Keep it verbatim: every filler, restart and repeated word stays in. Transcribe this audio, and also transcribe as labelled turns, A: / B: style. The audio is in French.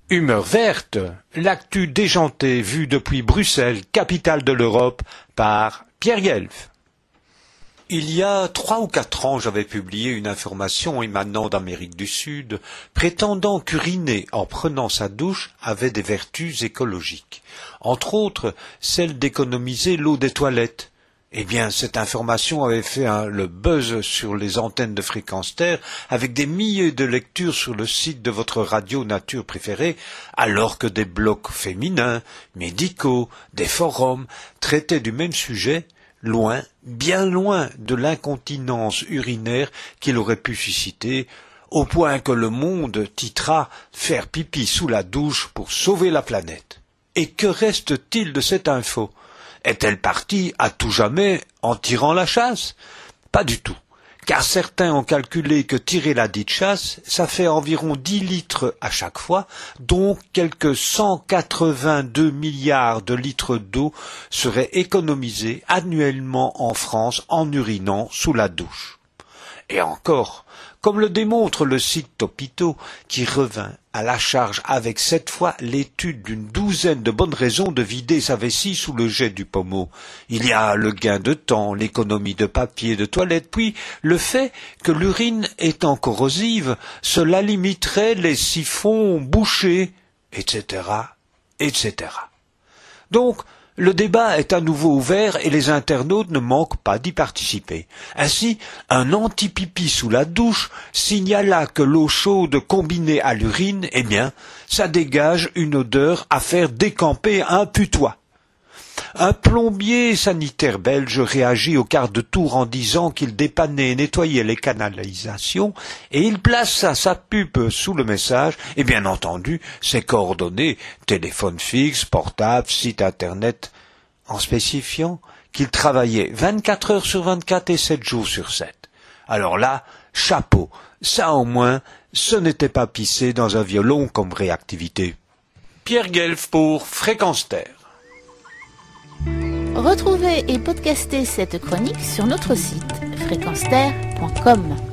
A: Humeur verte, l'actu déjantée vue depuis Bruxelles, capitale de l'Europe, par Pierre Guelf. Il y a trois ou quatre ans, j'avais publié une information émanant d'Amérique du Sud, prétendant qu'uriner en prenant sa douche avait des vertus écologiques, entre autres celle d'économiser l'eau des toilettes. Eh bien, cette information avait fait hein, le buzz sur les antennes de Fréquence Terre, avec des milliers de lectures sur le site de votre radio nature préférée, alors que des blogs féminins, médicaux, des forums traitaient du même sujet, loin, bien loin de l'incontinence urinaire qu'il aurait pu susciter, au point que Le Monde titra « Faire pipi sous la douche pour sauver la planète ». Et que reste-t-il de cette info ? Est-elle partie à tout jamais en tirant la chasse? Pas du tout, car certains ont calculé que tirer la dite chasse, ça fait environ dix litres à chaque fois, donc quelques cent quatre-vingt-deux milliards de litres d'eau seraient économisés annuellement en France en urinant sous la douche. Et encore, comme le démontre le site Topito, qui revint à la charge avec cette fois l'étude d'une douzaine de bonnes raisons de vider sa vessie sous le jet du pommeau. Il y a le gain de temps, l'économie de papier de toilette, puis le fait que l'urine étant corrosive, cela limiterait les siphons bouchés, et cetera, et cetera. Donc, le débat est à nouveau ouvert et les internautes ne manquent pas d'y participer. Ainsi, un anti-pipi sous la douche signala que l'eau chaude combinée à l'urine, eh bien, ça dégage une odeur à faire décamper un putois. Un plombier sanitaire belge réagit au quart de tour en disant qu'il dépannait et nettoyait les canalisations et il plaça sa pub sous le message et bien entendu ses coordonnées, téléphone fixe, portable, site internet, en spécifiant qu'il travaillait vingt-quatre heures sur vingt-quatre et sept jours sur sept. Alors là, chapeau, ça au moins, ce n'était pas pissé dans un violon comme réactivité. Pierre Guelf pour Fréquence Terre.
B: Retrouvez et podcastez cette chronique sur notre site fréquence terre point com.